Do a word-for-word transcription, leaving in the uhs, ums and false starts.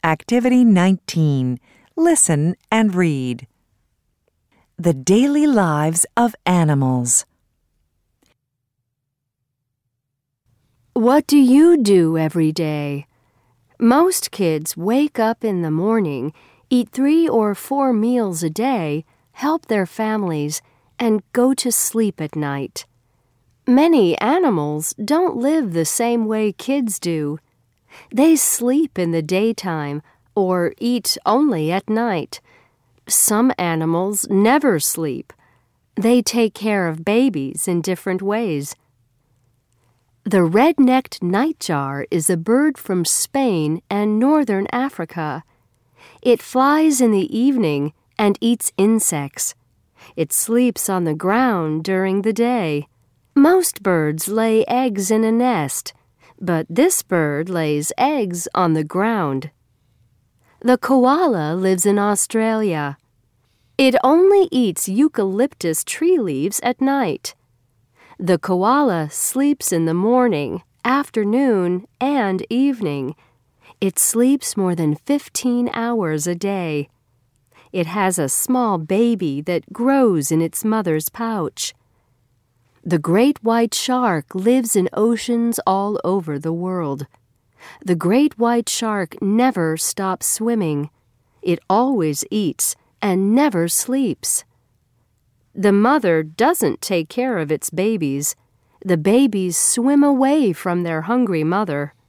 Activity nineteen. Listen and read. The daily lives of animals. What do you do every day? Most kids wake up in the morning, eat three or four meals a day, help their families, and go to sleep at night. Many animals don't live the same way kids do. They sleep in the daytime or eat only at night. Some animals never sleep. They take care of babies in different ways. The red-necked nightjar is a bird from Spain and northern Africa. It flies in the evening and eats insects. It sleeps on the ground during the day. Most birds lay eggs in a nest, but this bird lays eggs on the ground. The koala lives in Australia. It only eats eucalyptus tree leaves at night. The koala sleeps in the morning, afternoon, and evening. It sleeps more than fifteen hours a day. It has a small baby that grows in its mother's pouch. The great white shark lives in oceans all over the world. The great white shark never stops swimming. It always eats and never sleeps. The mother doesn't take care of its babies. The babies swim away from their hungry mother.